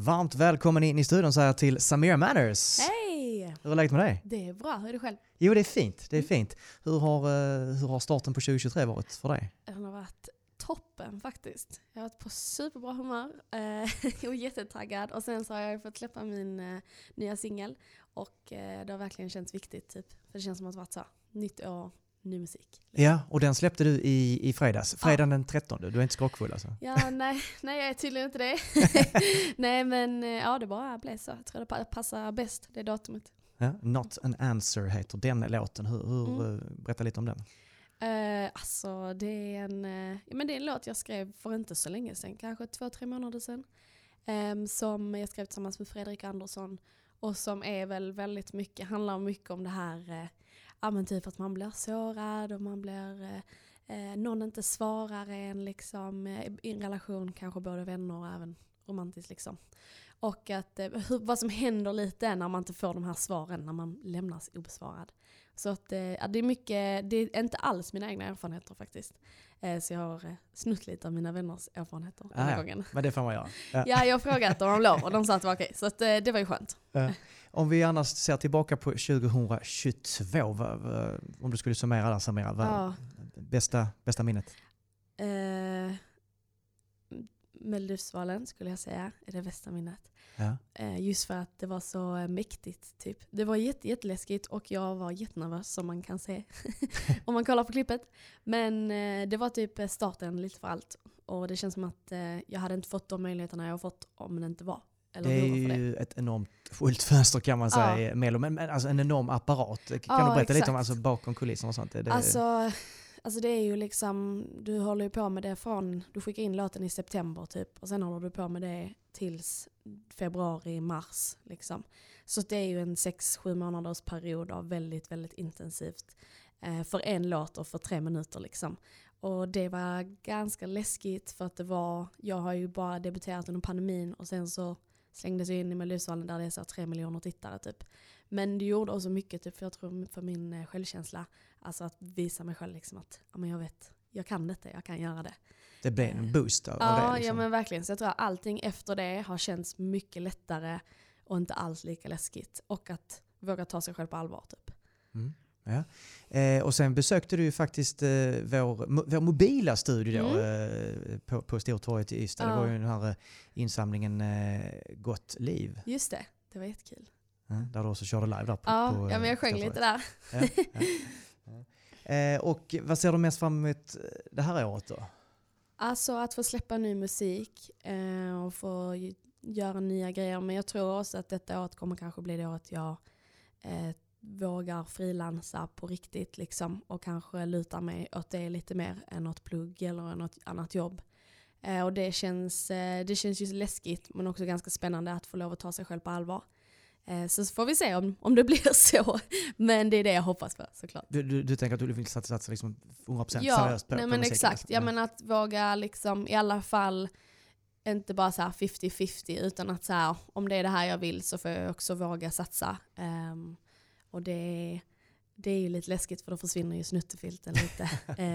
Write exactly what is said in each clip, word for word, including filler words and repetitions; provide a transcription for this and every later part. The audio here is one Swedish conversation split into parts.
Varmt välkommen in i studion så här till Samira Matters. Hej! Hur är läget med dig? Det är bra, hur är det själv? Jo, det är fint. Det är fint. Hur har, uh, hur har starten på tjugohundratjugotre varit för dig? Den har varit toppen faktiskt. Jag har varit på superbra humör eh, och jättetaggad. Och sen så har jag fått släppa min eh, nya singel. Och eh, det har verkligen känts viktigt typ. För det känns som att det har varit så nytt år, ny musik. Ja, och den släppte du i, i fredags. Fredagen ja. Den trettonde. Du är inte skrockfull alltså? Ja, nej, nej jag är tydligen inte det. Nej, men ja, det bara blev så. Jag tror det passar bäst, det datumet. Ja, Not an answer heter den låten. Hur, hur mm. Berätta lite om den. Uh, alltså det är en uh, ja, men det är en låt jag skrev för inte så länge sedan, kanske två, tre månader sedan. Um, som jag skrev tillsammans med Fredrik Andersson. Och som är väl väldigt mycket, handlar mycket om det här uh, ja, men typ att man blir sårad och man blir uh, uh, någon inte svarar en liksom uh, i en relation, kanske både vänner och även romantiskt liksom. Och att uh, hur, vad som händer lite när man inte får de här svaren, när man lämnas obesvarad. Så att, ja, det är mycket, det är inte alls mina egna erfarenheter faktiskt. Eh, så jag har eh, snutt lite av mina vänners erfarenheter den här ah, gången. Men det får man göra. Ja, ja jag har frågat dem om lov och de sa att det var okej. Så att, eh, det var ju skönt. Ja. Om vi annars ser tillbaka på tjugohundratjugotvå, vad, vad, om du skulle summera där, Samira, vad, ja. bästa, bästa minnet? Eh, Melodifestivalen skulle jag säga är det bästa minnet. Ja. Eh, just för att det var så eh, mäktigt typ. Det var jätte, jätteläskigt och jag var jättenervös som man kan se om man kollar på klippet. Men eh, det var typ starten lite för allt. Och det känns som att eh, jag hade inte fått de möjligheterna jag har fått om det inte var. Eller det är för ju det. ett enormt fullt fönster kan man säga, ja. Melo, men, men alltså en enorm apparat. Kan ja, du berätta exakt. lite om alltså, bakom kulisserna och sånt? Det, alltså... Alltså det är ju liksom, du håller ju på med det från, du skickar in låten i september typ. Och sen håller du på med det tills februari, mars liksom. Så det är ju en sex, sju månaders period av väldigt, väldigt intensivt. Eh, för en låt och för tre minuter liksom. Och det var ganska läskigt för att det var, jag har ju bara debuterat under pandemin och sen så slängdes jag in i Melodifestivalen där det är så tre miljoner tittare typ. Men det gjorde också mycket typ, för jag tror för min eh, självkänsla. Alltså att visa mig själv liksom att ja, men jag vet, jag kan detta, jag kan göra det. Det blev en boost av ja, det. Liksom. Ja, men verkligen. Så jag tror att allting efter det har känts mycket lättare och inte alls lika läskigt. Och att våga ta sig själv på allvar typ. Mm. Ja. Eh, och sen besökte du ju faktiskt eh, vår, vår mobila studio då, mm. eh, på, på Stortorget i Ystad. Ja. Det var ju den här eh, insamlingen eh, Gott liv. Just det, det var jättekul. Ja, där du också körde live där på, ja, på ja, men jag sjöng lite där. Ja, ja, ja. Eh, och vad ser du mest fram emot det här året då? Alltså att få släppa ny musik eh, och få göra nya grejer. Men jag tror också att detta året kommer kanske bli det året jag eh, vågar frilansa på riktigt liksom. Och kanske luta mig åt det lite mer än något plugg eller något annat jobb. Eh, och det känns, eh, det känns ju läskigt men också ganska spännande att få lov att ta sig själv på allvar. Så får vi se om, om det blir så. Men det är det jag hoppas på, såklart. Du, du, du tänker att du vill satsa, satsa liksom hundra procent ja, seriöst på, nej, på men musiken? Exakt. Ja, men att våga liksom, i alla fall inte bara så här femtio femtio utan att så här, om det är det här jag vill så får jag också våga satsa. Um, och det, det är ju lite läskigt för då försvinner ju snuttefilten lite.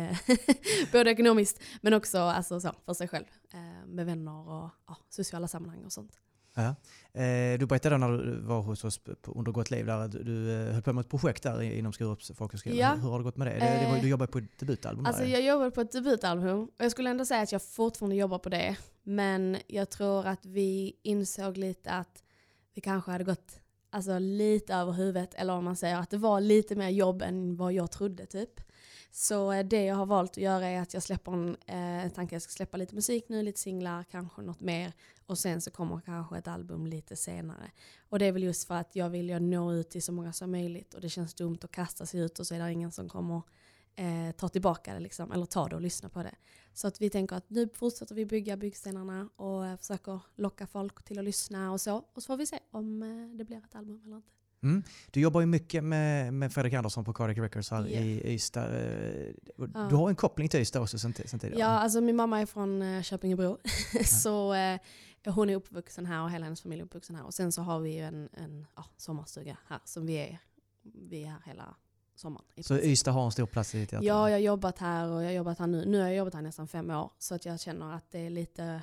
Både ekonomiskt men också alltså, så, för sig själv. Uh, med vänner och ja, sociala sammanhang och sånt. Ja. Eh, du berättade när du var hos oss under Gott liv där du, du höll på med ett projekt där inom Skurups folkhögskola. Ja. Hur, hur har det gått med det? det, det var, du jobbade på ett debutalbum alltså där. Jag jobbade på ett debutalbum och jag skulle ändå säga att jag fortfarande jobbar på det. Men jag tror att vi insåg lite att vi kanske hade gått alltså, lite över huvudet. Eller om man säger att det var lite mer jobb än vad jag trodde typ. Så det jag har valt att göra är att jag släpper en eh, tanke jag ska släppa lite musik nu, lite singlar, kanske något mer. Och sen så kommer kanske ett album lite senare. Och det är väl just för att jag vill jag nå ut till så många som möjligt. Och det känns dumt att kasta sig ut och så är det ingen som kommer eh, ta tillbaka det liksom. Eller ta det och lyssna på det. Så att vi tänker att nu fortsätter vi bygga byggstenarna och eh, försöker locka folk till att lyssna och så. Och så får vi se om eh, det blir ett album eller inte. Mm. Du jobbar ju mycket med, med Fredrik Andersson på Cardiac Records här yeah. i Ystad. Du ja. har en koppling till Ystad också sen, sen tidigare. Ja, alltså min mamma är från uh, Köpingebro. så uh, hon är uppvuxen här och hela hennes familj är uppvuxen här. Och sen så har vi ju en, en ja, sommarstuga här som vi är, vi är här hela sommaren. Så Ystad har en stor plats i ditt hjärta? Ja, jag har jobbat här och jag har jobbat här nu. Nu har jag jobbat här nästan fem år. Så att jag känner att det är lite...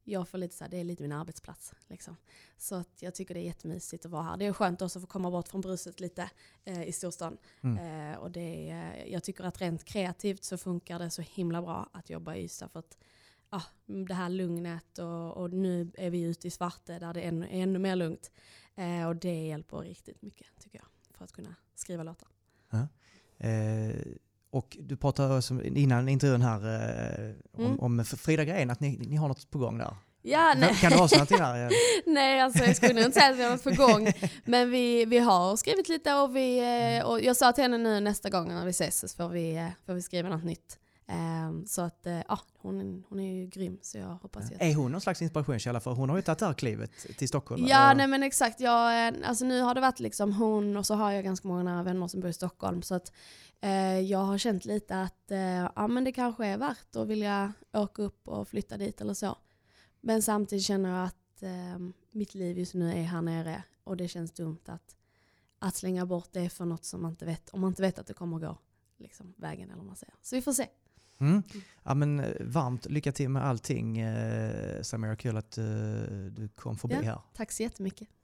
jag får lite så här, det är lite min arbetsplats. Liksom. Så att jag tycker det är jättemysigt att vara här. Det är skönt också att få komma bort från bruset lite eh, i storstan. Mm. Eh, och det är, jag tycker att rent kreativt så funkar det så himla bra att jobba i Ystad. För att ah, det här lugnet och, och nu är vi ute i Svarte där det är ännu, ännu mer lugnt. Eh, och det hjälper riktigt mycket tycker jag för att kunna skriva låtar. Ja. Eh, och du pratade som, innan intervjun här eh, om, mm. om Frida Gren, att ni, ni har något på gång där. Ja, nej. Kan du ha sånt där? Nej, alltså jag skulle inte säga att vi har något på gång. Men vi, vi har skrivit lite och, vi, och jag sa till henne nu nästa gång när vi ses så får vi, får vi skriva något nytt. Um, så att ja, uh, hon, hon är ju grym så jag hoppas ja. Att... Är hon någon slags inspirationskälla för hon har ju tagit det här klivet till Stockholm? Ja, nej men exakt. Jag, alltså nu har det varit liksom hon och så har jag ganska många nära vänner som bor i Stockholm så att uh, jag har känt lite att uh, ja, men det kanske är värt att vilja åka upp och flytta dit eller så. Men samtidigt känner jag att uh, mitt liv just nu är här nere och det känns dumt att, att slänga bort det för något som man inte vet, om man inte vet att det kommer att gå liksom, vägen eller vad man säger. Så vi får se. Mm. Ja, men varmt lycka till med allting, eh, Samira. Kul att eh, du kom förbi ja, här. Tack så jättemycket.